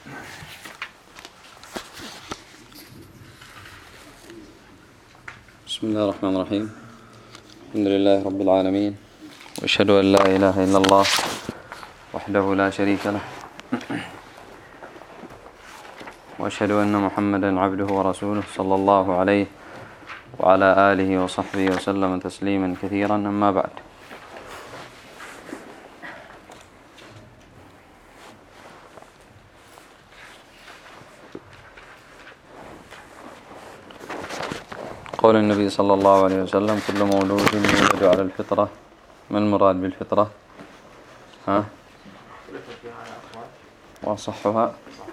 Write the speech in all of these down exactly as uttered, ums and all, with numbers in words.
بسم الله الرحمن الرحيم. الحمد لله رب العالمين، وأشهد أن لا إله إلا الله وحده لا شريك له، وأشهد أن محمدا عبده ورسوله صلى الله عليه وعلى آله وصحبه وسلم تسليما كثيرا. أما بعد، قول النبي صلى الله عليه وسلم: كل مولود يولد على الفطرة. ما المراد بالفطرة؟ ها؟ وصحها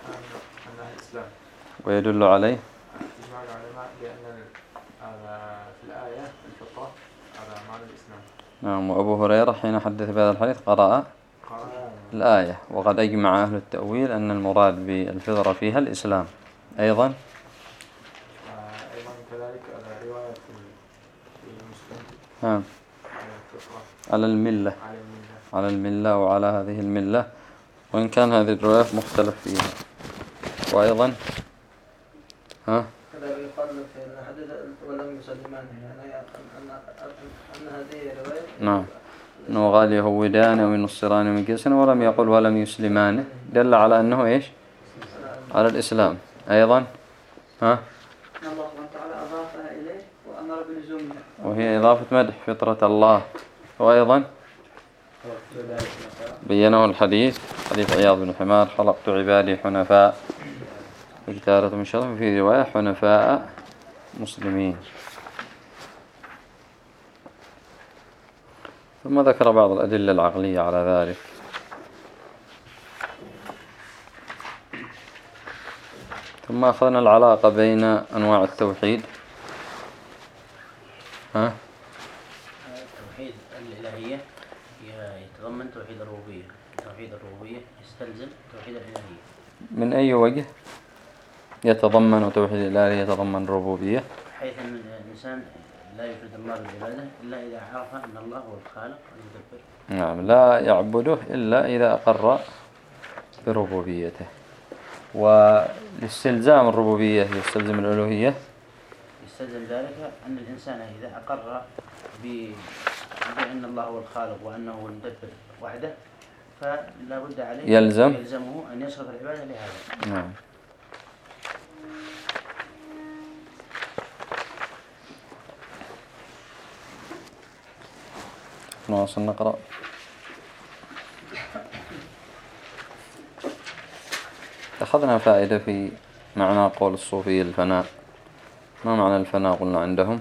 ويدل عليه إجماع العلماء بأن في الآية الفطرة على معنى الإسلام. نعم. وأبو هريرة حين حدث بهذا الحديث قرأ الآية، وقد أجمع أهل التأويل أن المراد بالفطرة فيها الإسلام. أيضا أيضا كذلك رواية في المسلم ها. على الملة على الملة وعلى هذه الملة، وإن كان هذه الرواية مختلف فيها. وأيضا ها كذا يقال في الحديث ولم يسلمان، يعني أن أن هذه رواية نعم أنه قال يهودان أو ينصران من كيسن، ولم يقل ولم يسلمان، دل على أنه إيش؟ على الإسلام. أيضا ها الله سبحانه وتعالى أضافها إليه وأمر بلزومها، وهي إضافة مدح فطرة الله. وأيضا بينه الحديث حديث عياض بن حمار: خلقت عبادي حنفاء اجتارة من شرف، في رواية حنفاء مسلمين. ثم ذكر بعض الأدلة العقلية على ذلك. ثم أخذنا العلاقة بين أنواع التوحيد. ها؟ توحيد الإلهية يتضمن توحيد الربوبية، توحيد الربوبية يستلزم توحيد الإلهية. من أي وجه يتضمن توحيد الإلهية يتضمن الربوبية؟ حيث أن الإنسان لا يفرد الله بالعبادة إلا إذا عرف أن الله هو الخالق والمدبر. نعم، لا يعبده إلا إذا أقر بربوبيته. والاستلزام الربوبية يستلزم الألوهية؟ يستلزم ذلك أن الإنسان إذا أقر بأن الله هو الخالق وأنه هو المدبر وحده، فلا بد عليه يلزم يلزمه أن يصرف العبادة لهذا. نعم. نواصل نقرأ. أخذنا فائدة في معنى قول الصوفي الفناء. ما معنى الفناء قلنا عندهم؟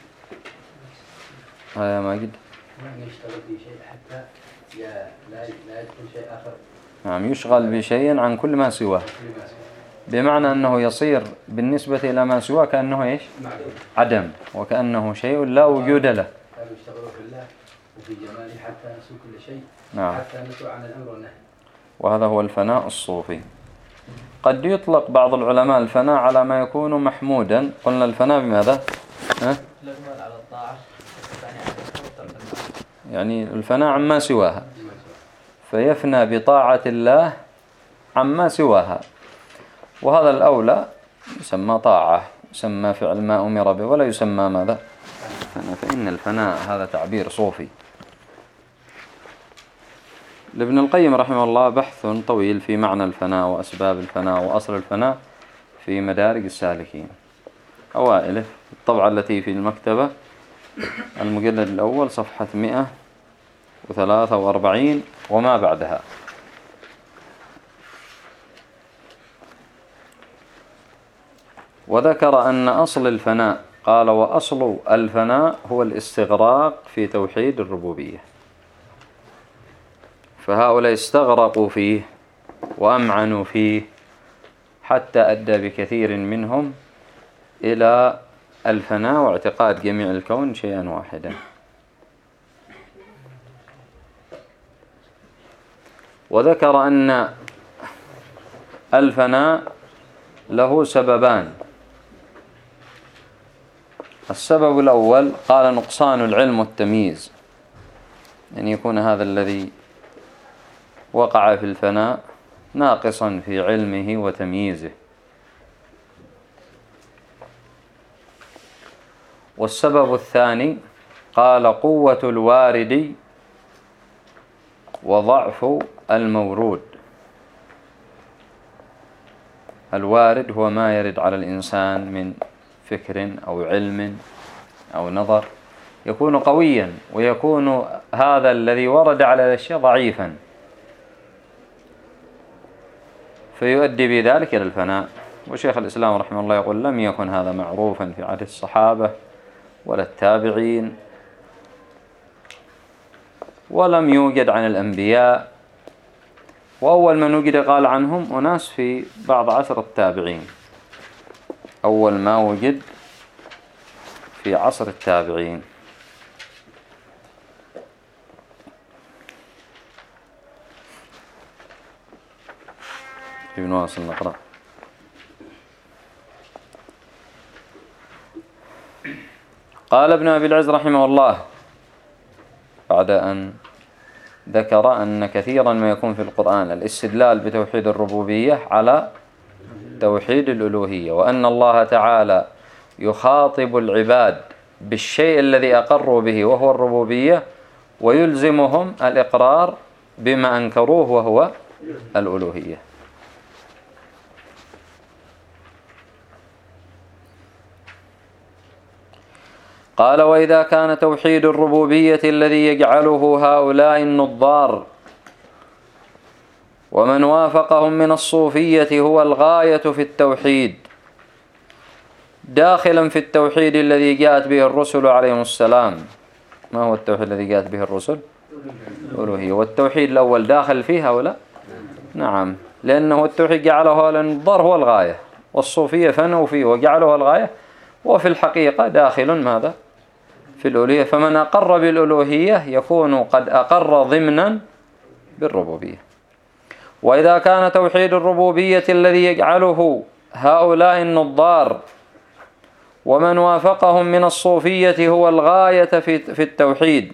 هيا ماجد. ما يشتغل في شيء حتى لا لا يدخل شيء آخر. نعم، يشغل بشيء عن كل ما سواه، بمعنى أنه يصير بالنسبة إلى ما سواه كأنه إيش؟ عدم، وكأنه شيء لا وجود له. كانوا يشتغلوا في الله وفي جماله حتى نسوا كل شيء. نعم. حتى نسوا عن الأمر والنهي. وهذا هو الفناء الصوفي. قد يطلق بعض العلماء الفناء على ما يكون محمودا. قلنا الفناء بماذا؟ ها؟ على الطاعة، يعني الفناء عما سواها، فيفنى بطاعة الله عما سواها، وهذا الأولى يسمى طاعة، يسمى فعل ما أمر به، ولا يسمى ماذا؟ فإن الفناء هذا تعبير صوفي. لابن القيم رحمه الله بحث طويل في معنى الفناء وأسباب الفناء وأصل الفناء في مدارج السالكين. أوائله الطبعة التي في المكتبة، المجلد الأول صفحة مئة وثلاثة وأربعين وما بعدها. وذكر أن أصل الفناء، قال: وأصل الفناء هو الاستغراق في توحيد الربوبية. فهؤلاء استغرقوا فيه وأمعنوا فيه حتى أدى بكثير منهم إلى الفناء واعتقاد جميع الكون شيئا واحدا. وذكر أن الفناء له سببان. السبب الأول قال: نقصان العلم والتمييز، أن يعني يكون هذا الذي وقع في الفناء ناقصا في علمه وتمييزه. والسبب الثاني قال قوة الوارد وضعف المورود. الوارد هو ما يرد على الإنسان من فكر أو علم أو نظر، يكون قويا، ويكون هذا الذي ورد على الأشياء ضعيفا، فيؤدي بذلك إلى الفناء. وشيخ الإسلام رحمه الله يقول لم يكن هذا معروفا في عهد الصحابة ولا التابعين، ولم يوجد عن الأنبياء، وأول من وجد قال عنهم أناس في بعض عصر التابعين، أول ما وجد في عصر التابعين. نواصل نقرأ. قال ابن أبي العز رحمه الله بعد أن ذكر أن كثيرا ما يكون في القرآن الاستدلال بتوحيد الربوبية على توحيد الألوهية، وأن الله تعالى يخاطب العباد بالشيء الذي أقروا به وهو الربوبية، ويلزمهم الإقرار بما أنكروه وهو الألوهية. قال وإذا كان توحيد الربوبية الذي يجعله هؤلاء النظار ومن وافقهم من الصوفية هو الغاية في التوحيد، داخلا في التوحيد الذي جاءت به الرسل عليهم السلام. ما هو التوحيد الذي جاءت به الرسل؟ الألوهية. والتوحيد الأول داخل فيها ولا؟ نعم، لأنه التوحيد جعله النظار هو الغاية، والصوفية فنوا فيه وجعله الغاية، وفي الحقيقة داخل ماذا؟ في الألوهية. فمن أقر بالألوهية يكون قد أقر ضمنا بالربوبية. وإذا كان توحيد الربوبية الذي يجعله هؤلاء النظار ومن وافقهم من الصوفية هو الغاية في التوحيد،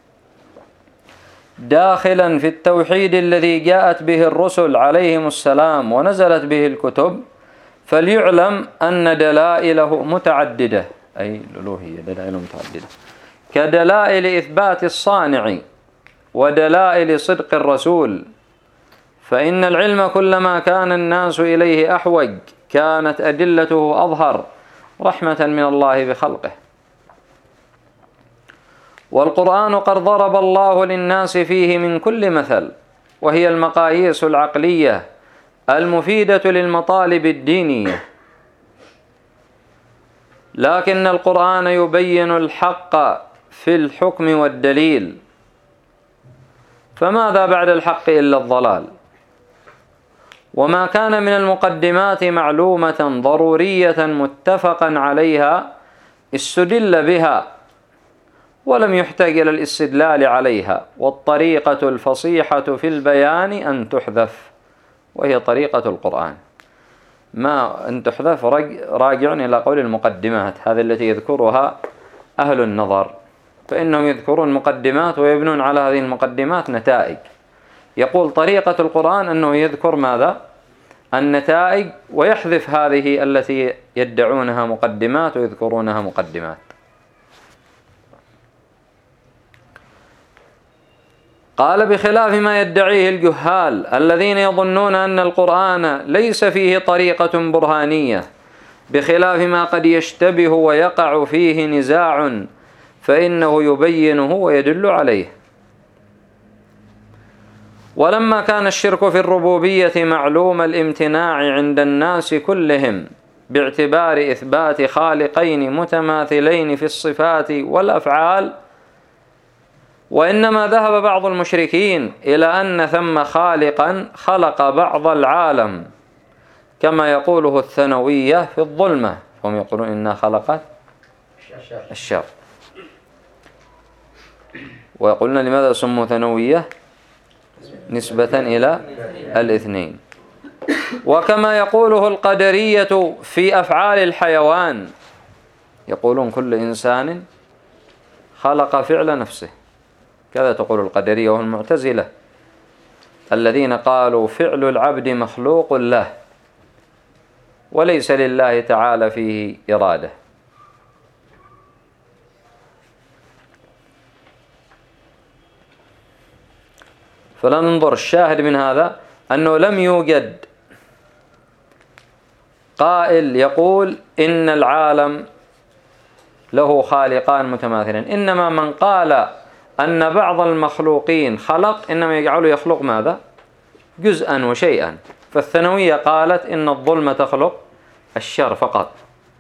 داخلا في التوحيد الذي جاءت به الرسل عليهم السلام ونزلت به الكتب، فليعلم أن دلائله متعددة، أي الألوهية دلائل متعددة، كدلائل إثبات الصانع ودلائل صدق الرسول. فإن العلم كلما كان الناس إليه أحوج كانت أدلته أظهر رحمة من الله بخلقه. والقرآن قد ضرب الله للناس فيه من كل مثل، وهي المقاييس العقلية المفيدة للمطالب الدينية، لكن القرآن يبين الحق في الحكم والدليل، فماذا بعد الحق إلا الضلال؟ وما كان من المقدمات معلومة ضرورية متفقا عليها استدل بها ولم يحتاج إلى الاستدلال عليها. والطريقة الفصيحة في البيان أن تحذف، وهي طريقة القرآن. ما أن تحذف راجعون إلى قول المقدمات، هذه التي يذكرها أهل النظر، فإنهم يذكرون مقدمات ويبنون على هذه المقدمات نتائج. يقول طريقة القرآن أنه يذكر ماذا؟ النتائج، ويحذف هذه التي يدعونها مقدمات ويذكرونها مقدمات. قال بخلاف ما يدعيه الجهال الذين يظنون أن القرآن ليس فيه طريقة برهانية، بخلاف ما قد يشتبه ويقع فيه نزاع، فإنه يبينه ويدل عليه. ولما كان الشرك في الربوبية معلوم الامتناع عند الناس كلهم باعتبار إثبات خالقين متماثلين في الصفات والأفعال، وإنما ذهب بعض المشركين إلى أن ثم خالقا خلق بعض العالم، كما يقوله الثانوية في الظلمة، هم يقولون إنها خلقت الشر. ويقولون لماذا سموا ثانوية؟ نسبة إلى الاثنين. وكما يقوله القدرية في أفعال الحيوان، يقولون كل إنسان خلق فعل نفسه، كذا تقول القدرية والمعتزلة. الذين قالوا فعل العبد مخلوق له وليس لله تعالى فيه إرادة. فلننظر الشاهد من هذا أنه لم يوجد قائل يقول إن العالم له خالقان متماثلين، إنما من قال أن بعض المخلوقين خلق إنما يجعله يخلق ماذا؟ جزءا وشيئا. فالثانوية قالت إن الظلم تخلق الشر فقط،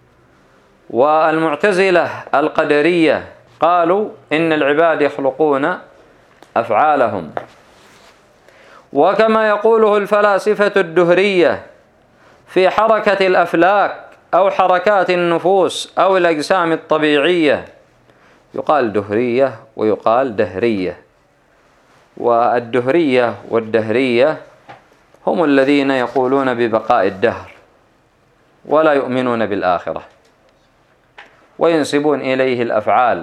والمعتزلة القدرية قالوا إن العباد يخلقون أفعالهم. وكما يقوله الفلاسفة الدهرية في حركة الأفلاك أو حركات النفوس أو الأجسام الطبيعية، يقال دهرية ويقال دهرية، والدهرية والدهرية هم الذين يقولون ببقاء الدهر ولا يؤمنون بالآخرة وينسبون إليه الأفعال،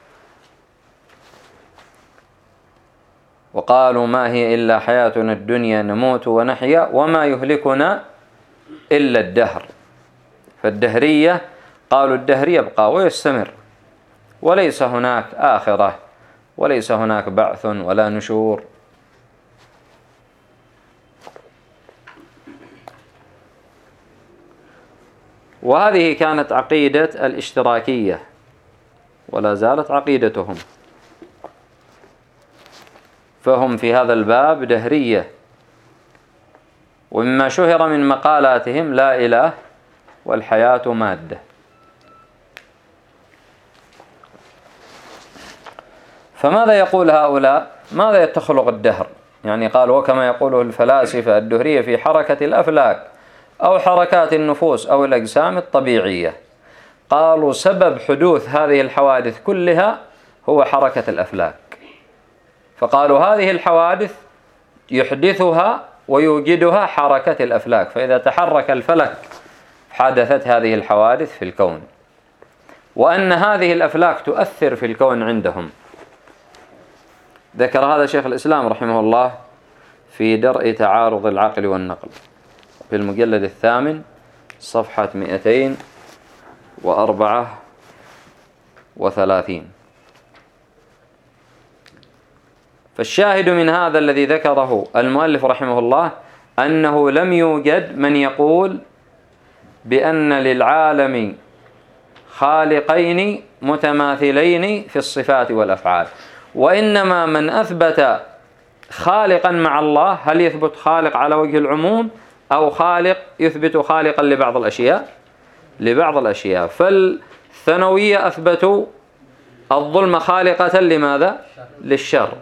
وقالوا ما هي إلا حياتنا الدنيا نموت ونحيا وما يهلكنا إلا الدهر. فالدهرية قالوا الدهر يبقى ويستمر وليس هناك آخرة وليس هناك بعث ولا نشور. وهذه كانت عقيدة الاشتراكية ولا زالت عقيدتهم، فهم في هذا الباب دهرية. ومما شهر من مقالاتهم لا إله والحياة مادة. فماذا يقول هؤلاء؟ ماذا تخلق الدهر؟ يعني قال وكما يقوله الفلاسفة الدهرية في حركة الأفلاك أو حركات النفوس أو الأجسام الطبيعية، قالوا سبب حدوث هذه الحوادث كلها هو حركة الأفلاك. فقالوا هذه الحوادث يحدثها ويوجدها حركة الأفلاك، فإذا تحرك الفلك حدثت هذه الحوادث في الكون، وأن هذه الأفلاك تؤثر في الكون عندهم. ذكر هذا شيخ الإسلام رحمه الله في درء تعارض العقل والنقل في المجلد الثامن صفحة مئتين وأربعة وثلاثين. فالشاهد من هذا الذي ذكره المؤلف رحمه الله أنه لم يوجد من يقول بأن للعالم خالقين متماثلين في الصفات والأفعال، وإنما من أثبت خالقا مع الله هل يثبت خالق على وجه العموم أو خالق يثبت خالقا لبعض الأشياء؟ لبعض الأشياء. فالثانوية أثبتوا الظلم خالقة لماذا؟ للشر.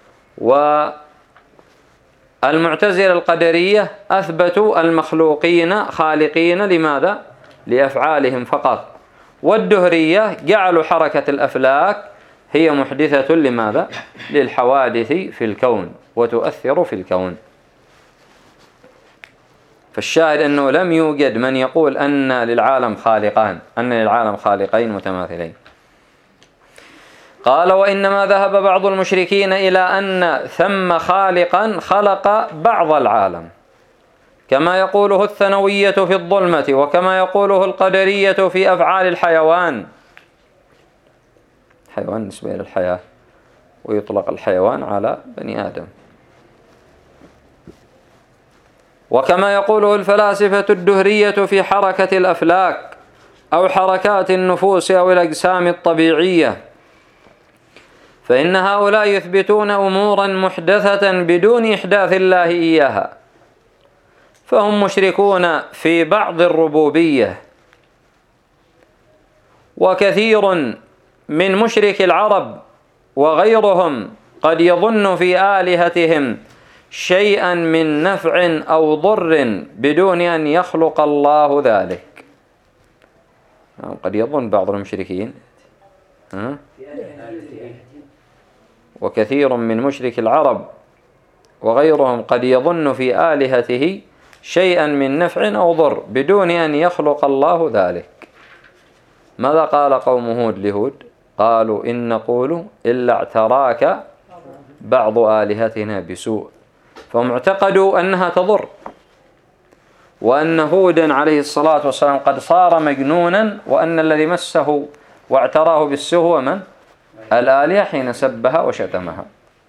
والمعتزلة القدرية أثبتوا المخلوقين خالقين لماذا؟ لأفعالهم فقط. والدهرية جعلوا حركة الأفلاك هي محدثة لماذا؟ للحوادث في الكون وتؤثر في الكون. فالشاهد أنه لم يوجد من يقول أن للعالم خالقان، أن للعالم خالقين متماثلين. قال وإنما ذهب بعض المشركين إلى أن ثم خالقا خلق بعض العالم، كما يقوله الثانوية في الظلمة وكما يقوله القدرية في أفعال الحيوان. حيوان نسبة إلى الحياة، ويطلق الحيوان على بني آدم. وكما يقوله الفلاسفة الدهرية في حركة الأفلاك أو حركات النفوس أو الأجسام الطبيعية، فإن هؤلاء يثبتون أمورا محدثة بدون إحداث الله إياها، فهم مشركون في بعض الربوبية. وكثير من مشرك العرب وغيرهم قد يظن في آلهتهم شيئا من نفع أو ضر بدون أن يخلق الله ذلك. قد يظن بعض المشركين ها؟ وكثير من مشرك العرب وغيرهم قد يظن في آلهته شيئا من نفع أو ضر بدون أن يخلق الله ذلك. ماذا قال قوم هود لهود؟ قالوا إن نقول إلا اعتراك بعض آلهتنا بسوء فهم اعتقدوا أنها تضر، وأن هودا عليه الصلاة والسلام قد صار مجنونا، وأن الذي مسه واعتراه بالسوء هو من؟ الآلهة حين سبها وشتمها.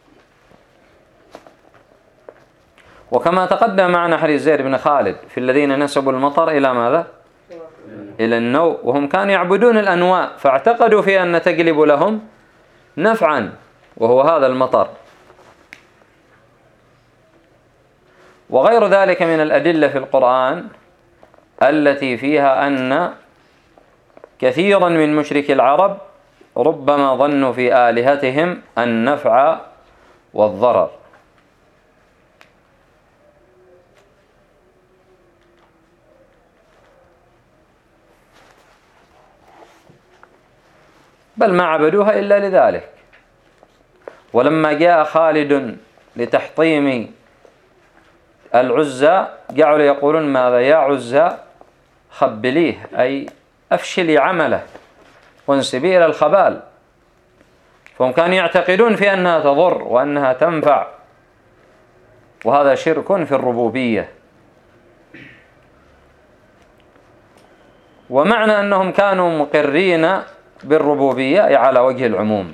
وكما تقدم معنا حديث زيد بن خالد في الذين نسبوا المطر إلى ماذا؟ إلى النوء، وهم كانوا يعبدون الأنواء فاعتقدوا في أن تجلب لهم نفعا وهو هذا المطر. وغير ذلك من الأدلة في القرآن التي فيها أن كثيرا من مشركي العرب ربما ظنوا في آلهتهم النفع والضرر. بل ما عبدوها إلا لذلك. ولما جاء خالد لتحطيم العزى جعلوا يقولون ماذا؟ يا عزى خبليه، أي أفشلي عمله وانسبي إلى الخبال. فهم كانوا يعتقدون في أنها تضر وأنها تنفع، وهذا شرك في الربوبية. ومعنى أنهم كانوا مقرين بالربوبية على وجه العموم.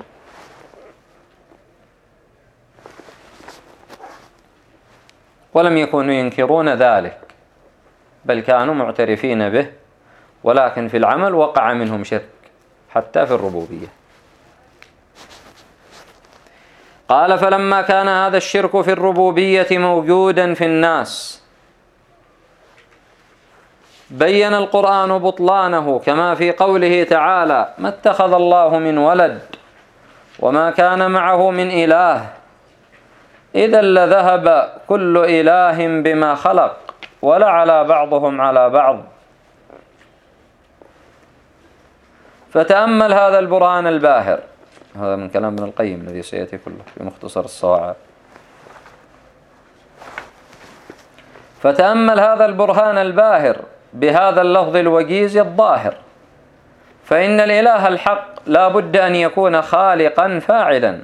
ولم يكونوا ينكرون ذلك، بل كانوا معترفين به، ولكن في العمل وقع منهم شرك حتى في الربوبية. قال فلما كان هذا الشرك في الربوبية موجودا في الناس بين القرآن بطلانه، كما في قوله تعالى ما اتخذ الله من ولد وما كان معه من إله إذا لذهب كل إله بما خلق ولعلى بعضهم على بعض. فتأمل هذا البرهان الباهر، هذا من كلام ابن القيم الذي سيأتي كله في مختصر الصواعق. فتأمل هذا البرهان الباهر بهذا اللفظ الوجيز الظاهر، فإن الإله الحق لا بد أن يكون خالقا فاعلا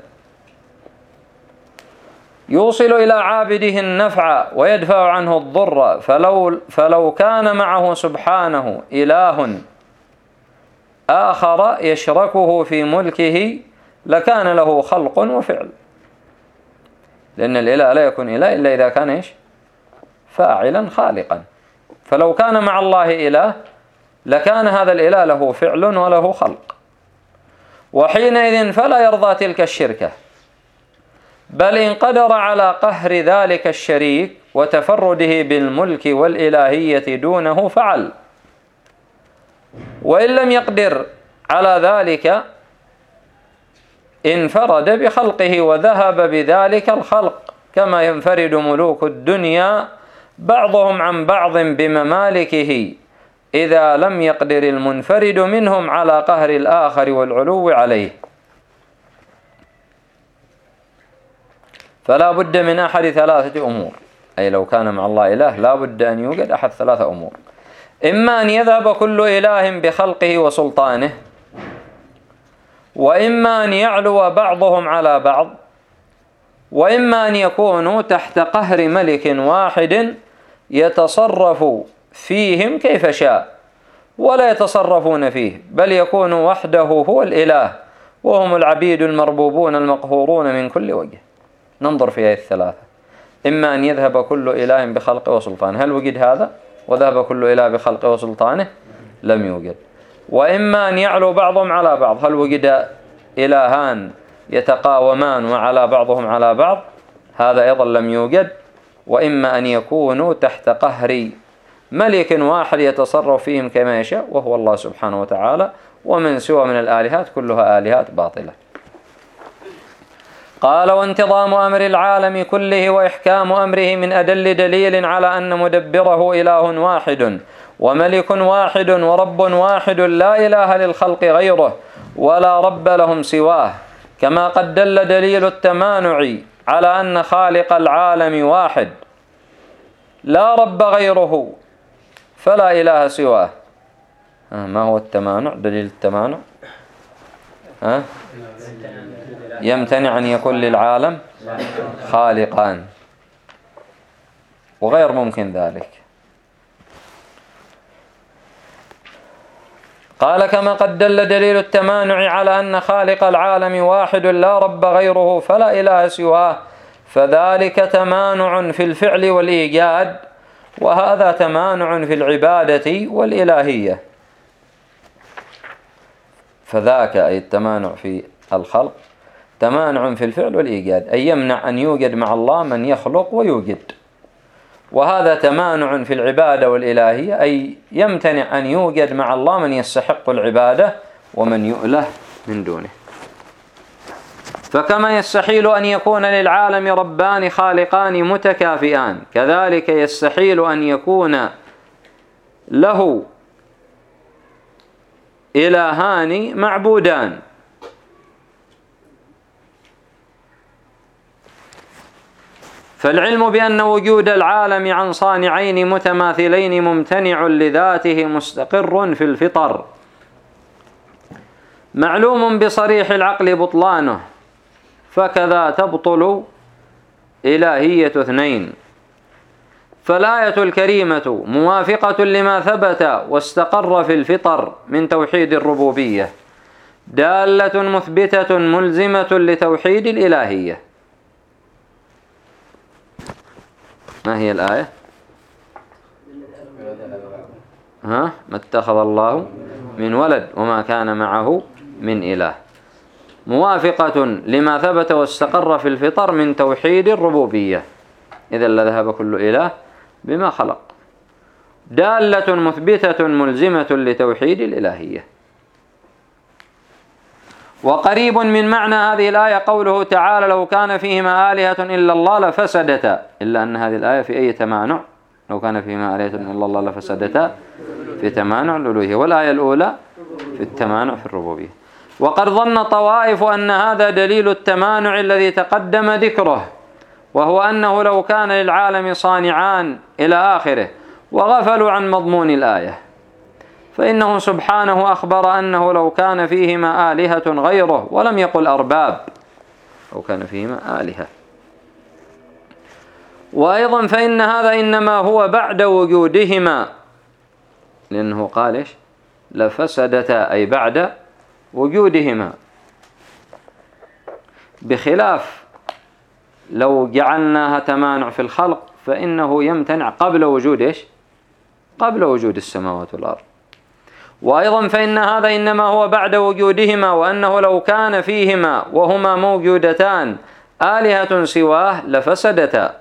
يوصل إلى عابده النفع ويدفع عنه الضر. فلو, فلو كان معه سبحانه إله آخر يشركه في ملكه لكان له خلق وفعل، لأن الإله لا يكون إله إلا إذا كان إيش؟ فاعلا خالقا. فلو كان مع الله إله لكان هذا الإله له فعل وله خلق، وحينئذ فلا يرضى تلك الشركة، بل إن قدر على قهر ذلك الشريك وتفرده بالملك والإلهية دونه فعل، وإن لم يقدر على ذلك انفرد بخلقه وذهب بذلك الخلق، كما ينفرد ملوك الدنيا بعضهم عن بعض بممالكه إذا لم يقدر المنفرد منهم على قهر الآخر والعلو عليه. فلا بد من أحد ثلاثة أمور، أي لو كان مع الله إله لا بد أن يوجد أحد ثلاثة أمور: إما أن يذهب كل إله بخلقه وسلطانه، وإما أن يعلو بعضهم على بعض، وإما أن يكونوا تحت قهر ملك واحد يتصرف فيهم كيف شاء ولا يتصرفون فيه، بل يكون وحده هو الإله وهم العبيد المربوبون المقهورون من كل وجه. ننظر في هذه الثلاثة: إما أن يذهب كل إله بخلقه وسلطانه، هل وجد هذا؟ وذهب كل إله بخلقه وسلطانه؟ لم يوجد. وإما أن يعلو بعضهم على بعض، هل وجد إلهان يتقاومان وعلى بعضهم على بعض؟ هذا أيضا لم يوجد. وإما أن يكونوا تحت قهر ملك واحد يتصرف فيهم كما يشاء وهو الله سبحانه وتعالى، ومن سوى من الآلهات كلها آلهات باطلة. قال: وانتظام أمر العالم كله وإحكام أمره من أدل دليل على أن مدبره إله واحد وملك واحد ورب واحد لا إله للخلق غيره ولا رب لهم سواه، كما قد دل دليل التمانع على أن خالق العالم واحد لا رب غيره فلا إله سواه. ما هو التمانع؟ دليل التمانع ها؟ يمتنع أن يكون للعالم خالقان. وغير ممكن ذلك. قال كما قد دل دليل التمانع على أن خالق العالم واحد لا رب غيره فلا إله سواه، فذلك تمانع في الفعل والإيجاد، وهذا تمانع في العبادة والإلهية. فذاك أي التمانع في الخلق تمانع في الفعل والإيجاد، أي يمنع أن يوجد مع الله من يخلق ويوجد. وهذا تمانع في العبادة والإلهية، أي يمتنع أن يوجد مع الله من يستحق العبادة ومن يؤله من دونه. فكما يستحيل أن يكون للعالم ربان خالقان متكافئان، كذلك يستحيل أن يكون له إلهان معبودان. فالعلم بأن وجود العالم عن صانعين متماثلين ممتنع لذاته مستقر في الفطر، معلوم بصريح العقل بطلانه، فكذا تبطل إلهية اثنين. فالآية الكريمة موافقة لما ثبت واستقر في الفطر من توحيد الربوبية، دالة مثبتة ملزمة لتوحيد الإلهية. ما هي الآية؟ ها؟ ما اتخذ الله من ولد وما كان معه من إله، موافقة لما ثبت واستقر في الفطر من توحيد الربوبية، إذا لذهب كل إله بما خلق. دالة مثبتة ملزمة لتوحيد الإلهية. وقريب من معنى هذه الآية قوله تعالى: لو كان فيهما آلهة إلا الله لفسدتا، إلا أن هذه الآية في أي تمانع؟ لو كان فيهما آلهة إلا الله لفسدتا في تمانع الألوهية، والآية الأولى في التمانع في الربوبية. وقد ظن طوائف أن هذا دليل التمانع الذي تقدم ذكره، وهو أنه لو كان للعالم صانعان إلى آخره، وغفلوا عن مضمون الآية، فإنه سبحانه أخبر أنه لو كان فيهما آلهة غيره، ولم يقل أرباب، لو كان فيهما آلهة. وأيضا فإن هذا إنما هو بعد وجودهما، لأنه قال إيش؟ لفسدتا، أي بعد وجودهما، بخلاف لو جعلناها تمانع في الخلق فإنه يمتنع قبل وجود إيش؟ قبل وجود السماوات والأرض. وأيضا فإن هذا إنما هو بعد وجودهما، وأنه لو كان فيهما وهما موجودتان آلهة سواه لفسدتا،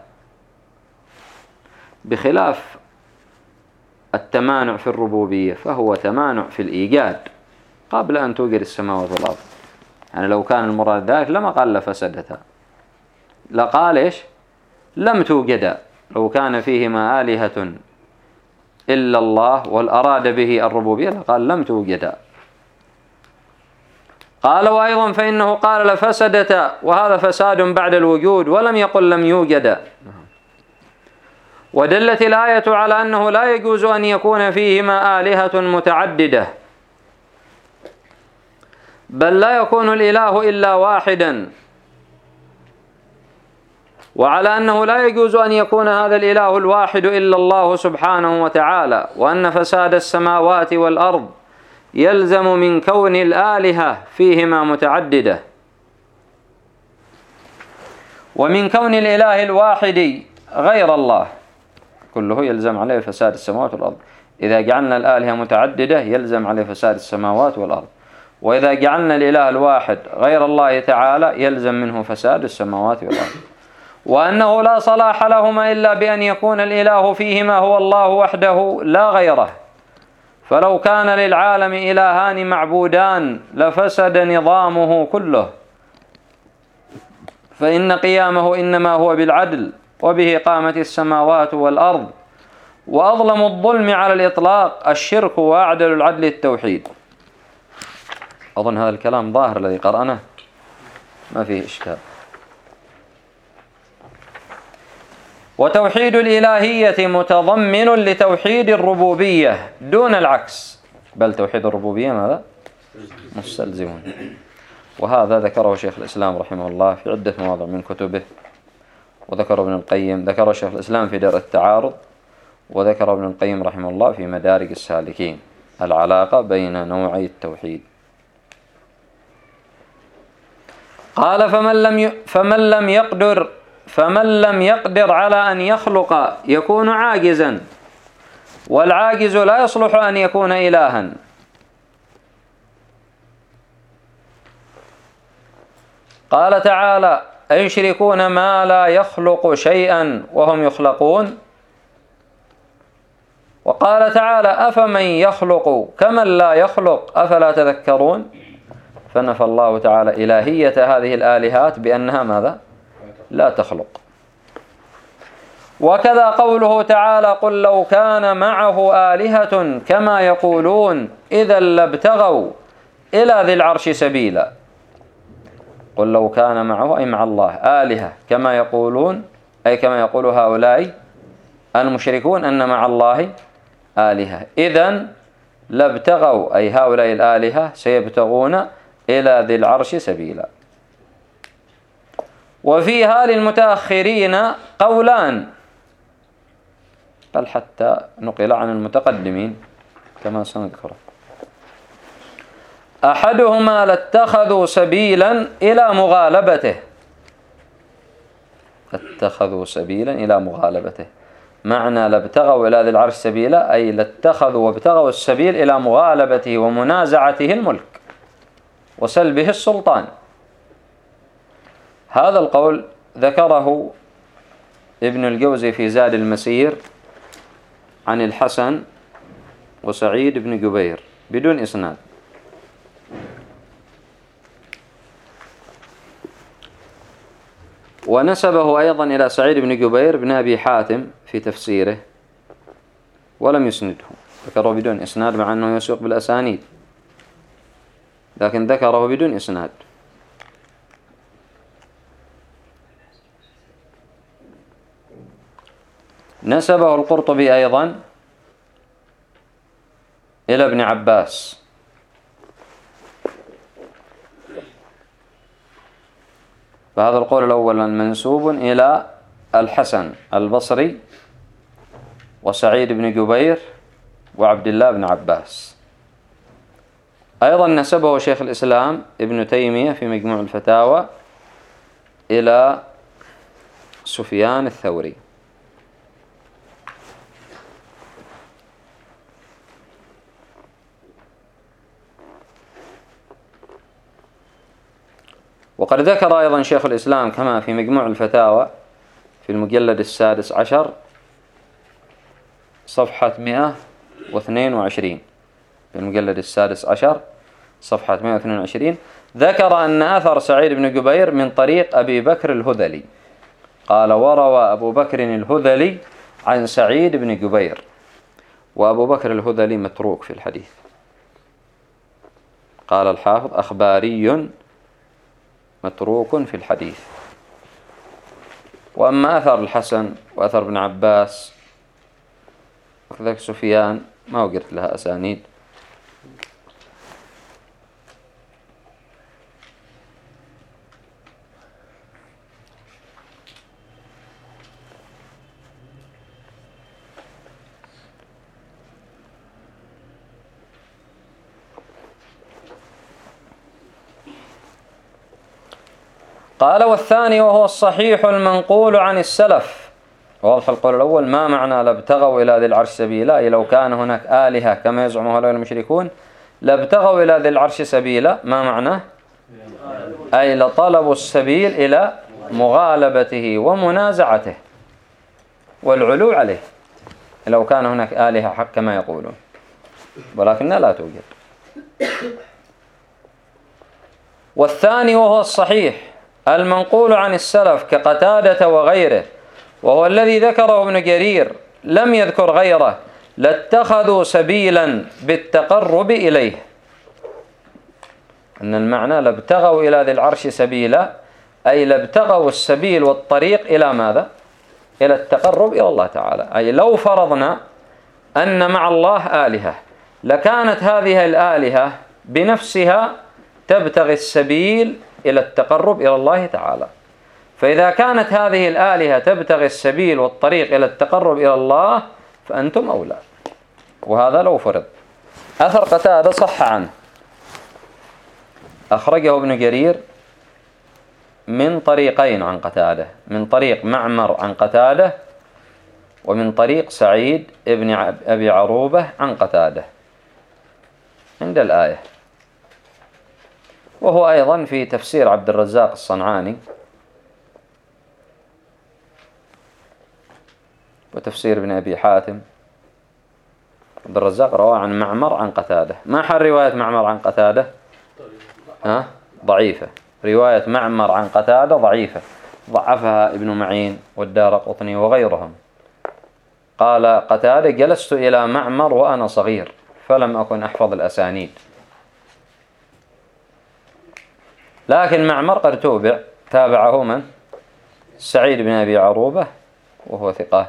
بخلاف التمانع في الربوبية فهو تمانع في الإيجاد قبل أن توجد السماوات والأرض. يعني لو كان المراد ذلك لما قال لفسدتا، لقال إيش؟ لم توجدا. لو كان فيهما آلهة إلا الله والأراد به الربوبية لقال لم توجدا. قال: وأيضا فإنه قال لفسدتا، وهذا فساد بعد الوجود، ولم يقل لم يوجدا. ودلت الآية على أنه لا يجوز أن يكون فيهما آلهة متعددة، بل لا يكون الإله إلا واحدا، وعلى أنه لا يجوز أن يكون هذا الإله الواحد إلا الله سبحانه وتعالى، وأن فساد السماوات والأرض يلزم من كون الآلهة فيهما متعددة، ومن كون الإله الواحد غير الله كله يلزم عليه فساد السماوات والأرض. إذا جعلنا الآلهة متعددة يلزم عليه فساد السماوات والأرض، وإذا جعلنا الإله الواحد غير الله تعالى يلزم منه فساد السماوات والأرض. وأنه لا صلاح لهما إلا بأن يكون الإله فيهما هو الله وحده لا غيره، فلو كان للعالم إلهان معبودان لفسد نظامه كله، فإن قيامه إنما هو بالعدل، وبه قامت السماوات والأرض. وأظلم الظلم على الإطلاق الشرك، وأعدل العدل التوحيد. أظن هذا الكلام ظاهر الذي قرأناه، ما فيه إشكال. وتوحيد الإلهية متضمن لتوحيد الربوبية دون العكس، بل توحيد الربوبية ماذا؟ مستلزم. وهذا ذكره شيخ الإسلام رحمه الله في عدة مواضع من كتبه، وذكر ابن القيم، ذكر شيخ الإسلام في درء التعارض، وذكر ابن القيم رحمه الله في مدارج السالكين العلاقة بين نوعي التوحيد. قال فمن لم ي... فمن لم يقدر فمن لم يقدر على أن يخلق يكون عاجزا، والعاجز لا يصلح أن يكون إلها. قال تعالى أيشركون ما لا يخلق شيئا وهم يخلقون. وقال تعالى أفمن يخلق كمن لا يخلق أفلا تذكرون. فنفى الله تعالى إلهية هذه الآلهات بأنها ماذا؟ لا تخلق. وكذا قوله تعالى قل لو كان معه آلهة كما يقولون إذا لابتغوا إلى ذي العرش سبيلا. قل لو كان معه أي مع الله آلهة كما يقولون، أي كما يقول هؤلاء المشركون أن مع الله آلهة، إذن لابتغوا أي هؤلاء الآلهة سيبتغون إلى ذي العرش سبيلا. وفيها للمتأخرين قولان، بل حتى نقل عن المتقدمين كما سنذكره. أحدهما لاتخذوا سبيلا إلى مغالبته، اتخذوا سبيلا إلى مغالبته، معنى لابتغوا إلى ذي العرش سبيلا أي لاتخذوا وابتغوا السبيل إلى مغالبته ومنازعته الملك وسلبه السلطان. هذا القول ذكره ابن الجوزي في زاد المسير عن الحسن وسعيد بن جبير بدون إسناد. ونسبه أيضا إلى سعيد بن جبير بن أبي حاتم في تفسيره ولم يسنده، ذكره بدون إسناد مع أنه يسوق بالأسانيد، لكن ذكره بدون إسناد. نسبه القرطبي أيضا إلى ابن عباس، فهذا القول الأول منسوب إلى الحسن البصري وسعيد بن جبير وعبد الله بن عباس. أيضا نسبه شيخ الإسلام ابن تيمية في مجموع الفتاوى إلى سفيان الثوري. وقد ذكر أيضا شيخ الإسلام كما في مجموع الفتاوى في المجلد السادس عشر صفحة مئة واثنين وعشرين، في المجلد السادس عشر صفحة مئة واثنين وعشرين ذكر أن أثر سعيد بن جبير من طريق أبي بكر الهذلي، قال وروى أبو بكر الهذلي عن سعيد بن جبير، وأبو بكر الهذلي متروك في الحديث. قال الحافظ أخباري متروك في الحديث. وأما أثر الحسن وأثر ابن عباس وكذلك سفيان ما وقرت لها أسانيد. قال والثاني وهو الصحيح المنقول عن السلف. واضح القول الأول ما معنى لابتغوا إلى ذي العرش سبيلا، أي لو كان هناك آلهة كما يزعم هؤلاء المشركون لابتغوا إلى ذي العرش سبيلا، ما معناه؟ أي لطلبوا السبيل إلى مغالبته ومنازعته والعلو عليه، لو كان هناك آلهة حق كما يقولون، ولكنها لا توجد. والثاني وهو الصحيح المنقول عن السلف كقتادة وغيره، وهو الذي ذكره ابن جرير لم يذكر غيره، لاتخذوا سبيلا بالتقرب إليه، أن المعنى لابتغوا إلى ذي العرش سبيلا أي لابتغوا السبيل والطريق إلى ماذا؟ إلى التقرب إلى الله تعالى. أي لو فرضنا أن مع الله آلهة لكانت هذه الآلهة بنفسها تبتغي السبيل إلى التقرب إلى الله تعالى، فإذا كانت هذه الآلهة تبتغي السبيل والطريق إلى التقرب إلى الله فأنتم أولى. وهذا لو فرض. أثر قتادة صح عنه، أخرجه ابن جرير من طريقين عن قتادة، من طريق معمر عن قتادة، ومن طريق سعيد ابن أبي عروبة عن قتادة عند الآية. وهو أيضا في تفسير عبد الرزاق الصنعاني وتفسير ابن أبي حاتم. عبد الرزاق رواه عن معمر عن قتادة. ما حال رواية معمر عن قتادة؟ ها؟ ضعيفة. رواية معمر عن قتادة ضعيفة، ضعفها ابن معين والدارقطني وغيرهم. قال قتادة: جلست إلى معمر وأنا صغير فلم أكن أحفظ الأسانيد. لكن معمر قد توبع، تابعه من؟ سعيد بن أبي عروبة وهو ثقة.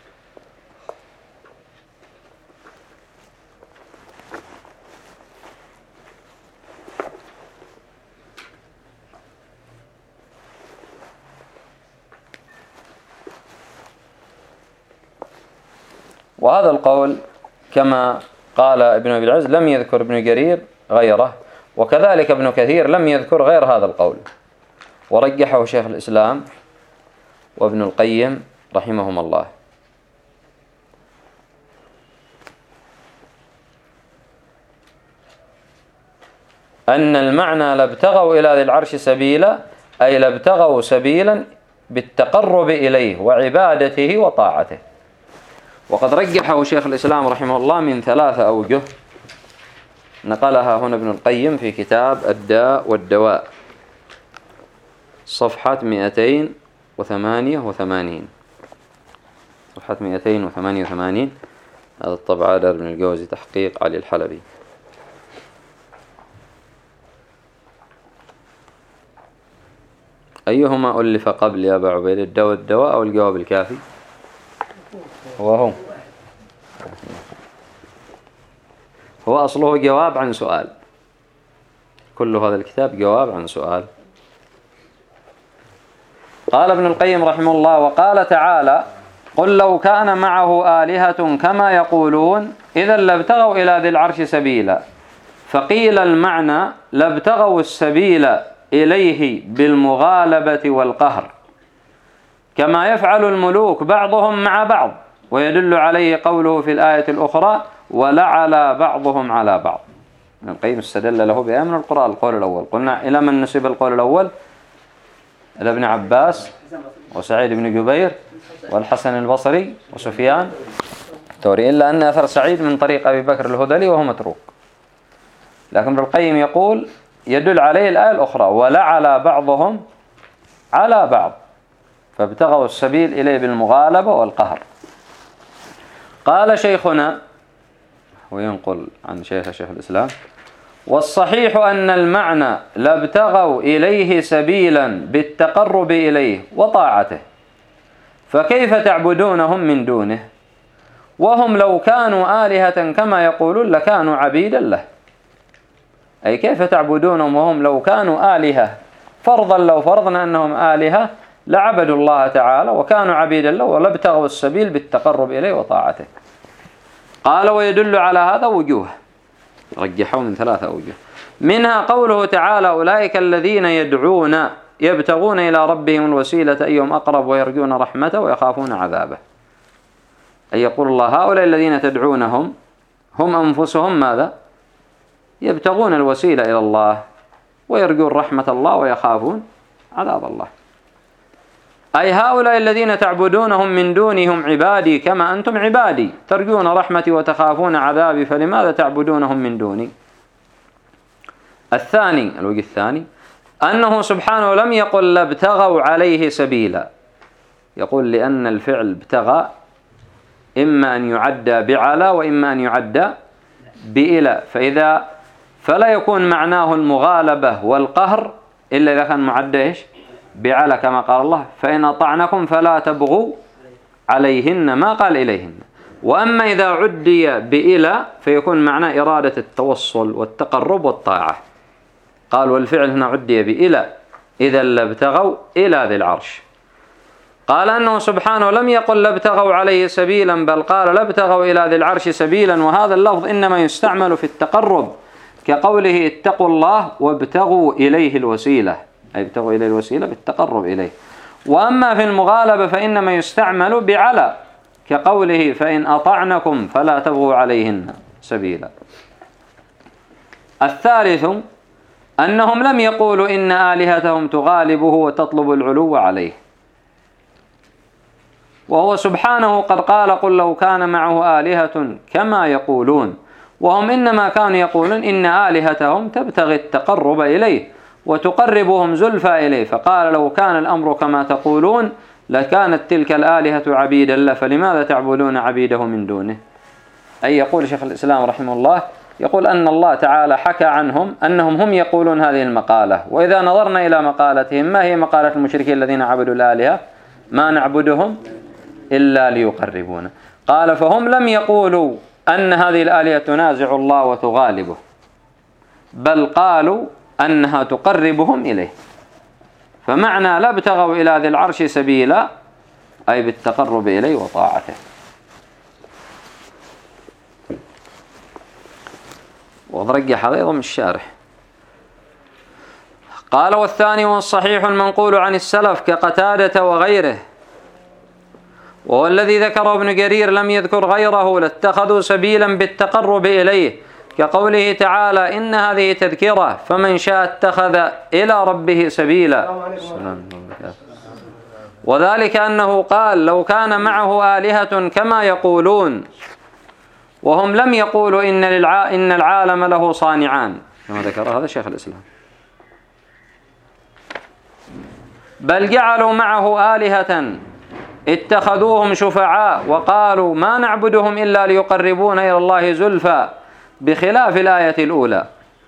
وهذا القول كما قال ابن أبي العز لم يذكر ابن جرير غيره، وكذلك ابن كثير لم يذكر غير هذا القول، ورجحه شيخ الإسلام وابن القيم رحمهم الله. أن المعنى لابتغوا إلى ذي العرش سبيلا، أي لابتغوا سبيلا بالتقرب إليه وعبادته وطاعته. وقد رجحه شيخ الإسلام رحمه الله من ثلاثة أوجه، نقلها هنا ابن القيم في كتاب الداء والدواء صفحة مئتين وثمانية وثمانين صفحة مئتين وثمانية وثمانين. هذا الطبعة دار ابن الجوزي تحقيق علي الحلبي. أيهما ألف قبل يا أبا عبيد، الداء والدواء أو الجواب الكافي؟ هو هو هو أصله جواب عن سؤال، كل هذا الكتاب جواب عن سؤال. قال ابن القيم رحمه الله: وقال تعالى: قل لو كان معه آلهة كما يقولون إذا لابتغوا إلى ذي العرش سبيلا. فقيل المعنى لابتغوا السبيل إليه بالمغالبة والقهر، كما يفعل الملوك بعضهم مع بعض، ويدل عليه قوله في الآية الأخرى: ولعلى بعضهم على بعض. ابن القيم استدل له بآية من القرآن القول الأول. قلنا إلى من نسب القول الأول؟ إلى ابن عباس وسعيد بن جبير والحسن البصري وسفيان الثوري، إلا أن أثر سعيد من طريق أبي بكر الهذلي وهو متروك. لكن ابن القيم يقول يدل عليه الآية الأخرى: ولعلى بعضهم على بعض، فابتغوا السبيل إليه بالمغالبة والقهر. قال شيخنا، وينقل عن شيخ شيخ الإسلام: والصحيح أن المعنى لابتغوا إليه سبيلا بالتقرب إليه وطاعته، فكيف تعبدونهم من دونه وهم لو كانوا آلهة كما يقولون لكانوا عبيدا له. أي كيف تعبدونهم وهم لو كانوا آلهة، فرضا لو فرضنا أنهم آلهة لعبدوا الله تعالى وكانوا عبيدا له ولابتغوا السبيل بالتقرب إليه وطاعته. قال: ويدل على هذا وجوه، رجحوا من ثلاثة أوجه، منها قوله تعالى: أولئك الذين يدعون يبتغون إلى ربهم الوسيلة أيهم أقرب ويرجون رحمته ويخافون عذابه. أي يقول الله: هؤلاء الذين تدعونهم هم أنفسهم ماذا؟ يبتغون الوسيلة إلى الله ويرجون رحمة الله ويخافون عذاب الله. أي هؤلاء الذين تعبدونهم من دونهم عبادي كما أنتم عبادي، ترجون رحمتي وتخافون عذابي، فلماذا تعبدونهم من دوني؟ الثاني، الوجه الثاني، أنه سبحانه لم يقل لابتغوا عليه سبيلا، يقول لأن الفعل ابتغى إما أن يعدى بعلى وإما أن يعدى بإلى، فإذا فلا يكون معناه المغالبة والقهر إلا إذا كان معدى إيش؟ بعلى، كما قال الله: فإن أطعنكم فلا تبغوا عليهن، ما قال إليهن. وأما إذا عدي بإلى فيكون معناه إرادة التوصل والتقرب والطاعة. قال: والفعل هنا عدي بإلى، إذا لابتغوا إلى ذي العرش. قال أنه سبحانه لم يقل لابتغوا عليه سبيلا، بل قال لابتغوا إلى ذي العرش سبيلا، وهذا اللفظ إنما يستعمل في التقرب كقوله اتقوا الله وابتغوا إليه الوسيلة، أي ابتغوا إليه الوسيلة بالتقرب إليه. وأما في المغالبة فإنما يستعمل بعلى كقوله فإن أطعنكم فلا تبغوا عليهن سبيلا. الثالث أنهم لم يقولوا إن آلهتهم تغالبه وتطلب العلو عليه، وهو سبحانه قد قال قل لو كان معه آلهة كما يقولون، وهم إنما كانوا يقولون إن آلهتهم تبتغي التقرب إليه وتقربهم زلفى إليه، فقال لو كان الأمر كما تقولون لكانت تلك الآلهة عبيدا له فلماذا تعبدون عبيده من دونه. أي يقول شيخ الإسلام رحمه الله، يقول أن الله تعالى حكى عنهم أنهم هم يقولون هذه المقالة، وإذا نظرنا إلى مقالتهم ما هي مقالة المشركين الذين عبدوا الآلهة؟ ما نعبدهم إلا ليقربونا. قال فهم لم يقولوا أن هذه الآلهة تنازع الله وتغالبه، بل قالوا أنها تقربهم إليه. فمعنى لا ابتغوا إلى ذي العرش سبيلا أي بالتقرب إليه وطاعته. ورجح هذا من الشارح. قال والثاني والصحيح المنقول عن السلف كقتادة وغيره، وهو الذي ذكره ابن جرير لم يذكر غيره، لاتخذوا سبيلا بالتقرب إليه كقوله تعالى إن هذه تذكرة فمن شاء اتخذ إلى ربه سبيلا. وذلك أنه قال لو كان معه آلهة كما يقولون، وهم لم يقولوا إن, للع... إن العالم له صانعان كما ذكر هذا شيخ الإسلام، بل جعلوا معه آلهة اتخذوهم شفعاء وقالوا ما نعبدهم إلا ليقربون إلى الله زلفى، بخلاف الآية الأولى.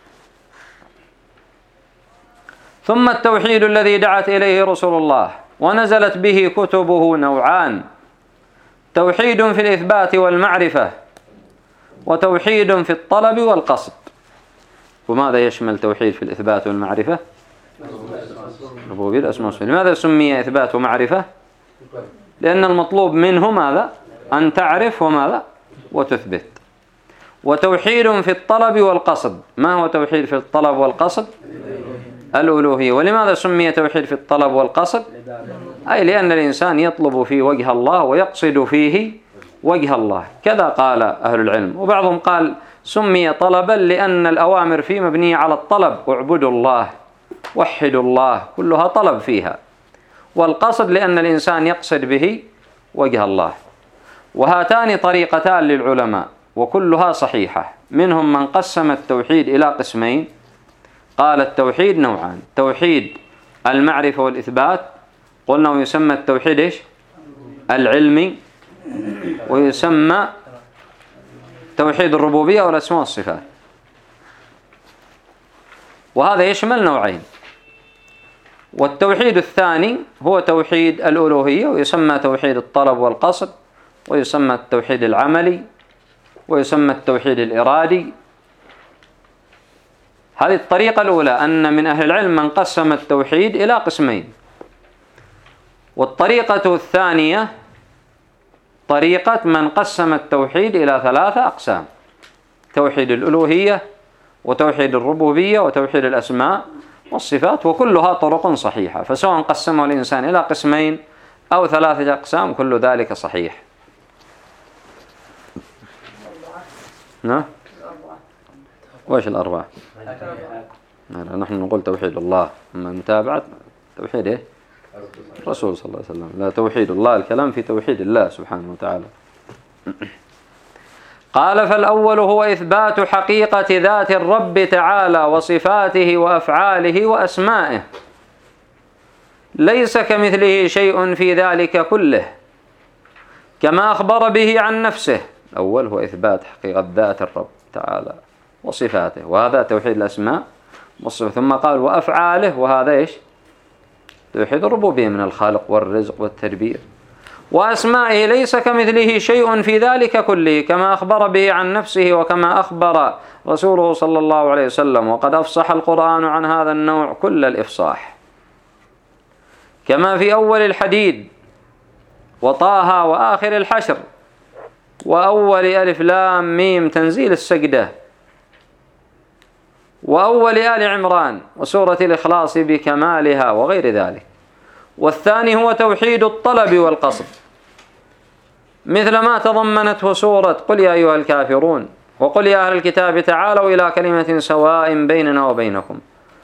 ثم التوحيد الذي دعت إليه رسل الله ونزلت به كتبه نوعان: توحيد في الإثبات والمعرفة، وتوحيد في الطلب والقصد. وماذا يشمل توحيد في الإثبات والمعرفة؟ ربوبية الأسماء والصفات. لماذا سمي إثبات ومعرفة؟ لأن المطلوب منه ماذا؟ أن تعرف وماذا؟ وتثبت. وتوحيد في الطلب والقصد. ما هو توحيد في الطلب والقصد؟ الألوهية. ولماذا سمي توحيد في الطلب والقصد؟ أي لأن الإنسان يطلب فيه وجه الله ويقصد فيه وجه الله، كذا قال أهل العلم. وبعضهم قال سمي طلبا لأن الأوامر فيه مبنية على الطلب، اعبدوا الله وحدوا الله، كلها طلب فيها. والقصد لأن الإنسان يقصد به وجه الله. وهاتان طريقتان للعلماء وكلها صحيحة. منهم من قسم التوحيد إلى قسمين، قال التوحيد نوعان: توحيد المعرفة والإثبات، قلنا ويسمى التوحيد إيش؟ العلمي، ويسمى توحيد الربوبية والأسماء والصفات. وهذا يشمل نوعين. والتوحيد الثاني هو توحيد الألوهية، ويسمى توحيد الطلب والقصد، ويسمى التوحيد العملي، ويسمى التوحيد الإرادي. هذه الطريقة الأولى، أن من أهل العلم من قسم التوحيد إلى قسمين. والطريقة الثانية طريقة من قسم التوحيد إلى ثلاثة أقسام: توحيد الألوهية، وتوحيد الربوبية، وتوحيد الأسماء والصفات. وكلها طرق صحيحة، فسواء قسمه الإنسان إلى قسمين أو ثلاثة أقسام كل ذلك صحيح. نعم. وإيش الأربعة؟ نحن نقول توحيد الله، أما متابعة توحيد إيه؟ الرسول صلى الله عليه وسلم. لا، توحيد الله الكلام في توحيد الله سبحانه وتعالى. قال فالأول هو إثبات حقيقة ذات الرب تعالى وصفاته وأفعاله وأسمائه، ليس كمثله شيء في ذلك كله، كما أخبر به عن نفسه. الأول هو إثبات حقيقة ذات الرب تعالى وصفاته، وهذا توحيد الأسماء والصفات. ثم قال وأفعاله، وهذا إيش؟ توحيد الربوبية من الخلق والرزق والتدبير. وأسمائه ليس كمثله شيء في ذلك كله، كما أخبر به عن نفسه، وكما أخبر رسوله صلى الله عليه وسلم. وقد أفصح القرآن عن هذا النوع كل الإفصاح. كما في أول الحديد وطه وآخر الحشر وأول ألف لام ميم تنزيل السجدة وأول آل عمران وسورة الإخلاص بكمالها وغير ذلك. والثاني هو توحيد الطلب والقصد، مثل ما تضمنته سورة قل يا أيها الكافرون وقل يا أهل الكتاب تعالوا إلى كلمة سواء بيننا وبينكم.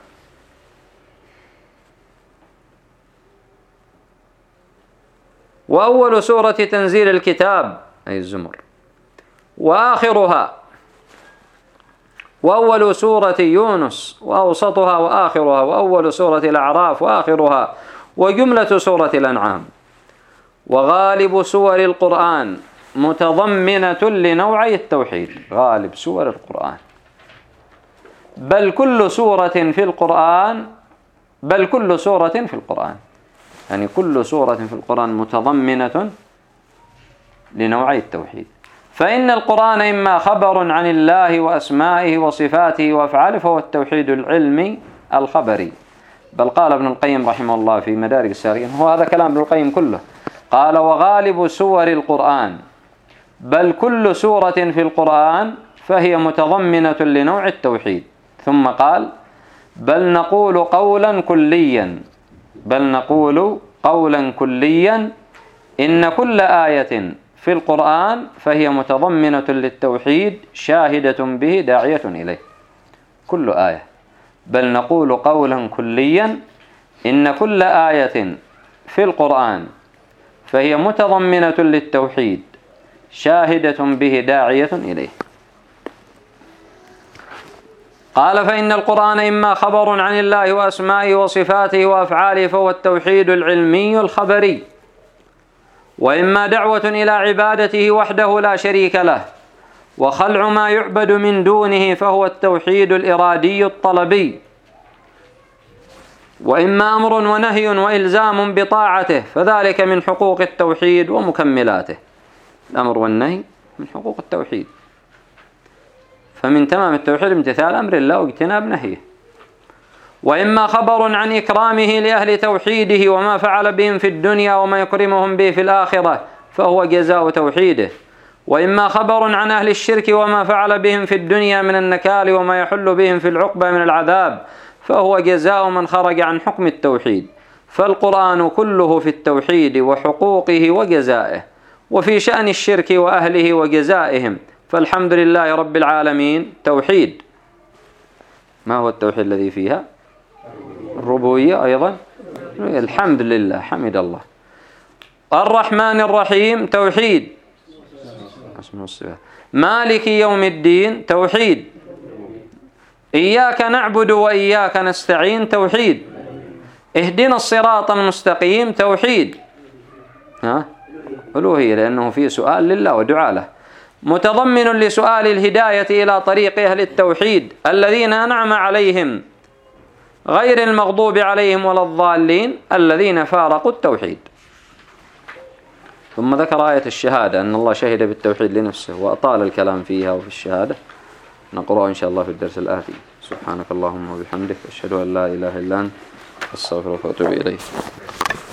وأول سورة تنزيل الكتاب أي الزمر وآخرها، وأول سورة يونس وأوسطها وآخرها، وأول سورة الأعراف وآخرها، وجملة سورة الأنعام. وغالب سور القرآن متضمنة لنوعي التوحيد، غالب سور القرآن، بل كل سورة في القرآن بل كل سورة في القرآن يعني كل سورة في القرآن متضمنة لنوعي التوحيد. فإن القرآن إما خبر عن الله وأسمائه وصفاته وأفعاله فهو التوحيد العلمي الخبري. بل قال ابن القيم رحمه الله في مدارج السالكين، هو هذا كلام ابن القيم كله، قال وغالب سور القرآن بل كل سورة في القرآن فهي متضمنة لنوع التوحيد. ثم قال بل نقول قولا كليا بل نقول قولا كليا إن كل آية في القرآن فهي متضمنة للتوحيد شاهدة به داعية إليه. كل آية، بل نقول قولا كليا إن كل آية في القرآن فهي متضمنة للتوحيد شاهدة به داعية إليه. قال فإن القرآن إما خبر عن الله وأسمائه وصفاته وأفعاله فهو التوحيد العلمي الخبري، وإما دعوة إلى عبادته وحده لا شريك له وخلع ما يعبد من دونه فهو التوحيد الإرادي الطلبي، وإما أمر ونهي وإلزام بطاعته فذلك من حقوق التوحيد ومكملاته. الأمر والنهي من حقوق التوحيد، فمن تمام التوحيد امتثال أمر الله واجتناب نهيه. وإما خبر عن إكرامه لأهل توحيده وما فعل بهم في الدنيا وما يكرمهم به في الآخرة فهو جزاء توحيده. وإما خبر عن أهل الشرك وما فعل بهم في الدنيا من النكال وما يحل بهم في العقبة من العذاب فهو جزاء من خرج عن حكم التوحيد. فالقرآن كله في التوحيد وحقوقه وجزائه، وفي شأن الشرك وأهله وجزائهم. فالحمد لله رب العالمين توحيد. ما هو التوحيد الذي فيها؟ الربوبية أيضا، الحمد لله حمد الله. الرحمن الرحيم توحيد، مالك يوم الدين توحيد، إياك نعبد وإياك نستعين توحيد، اهدنا الصراط المستقيم توحيد. ها؟ ألوهية، لأنه فيه سؤال لله ودعاء له، متضمن لسؤال الهداية إلى طريق أهل التوحيد الذين أنعم عليهم غير المغضوب عليهم ولا الضالين الذين فارقوا التوحيد. ثم ذكر آية الشهادة أن الله شهد بالتوحيد لنفسه وأطال الكلام فيها وفي الشهادة، نقرأ إن شاء الله في الدرس الآتي. سبحانك اللهم وبحمدك أشهد أن لا إله إلا أنت أستغفرك وأتوب إليك.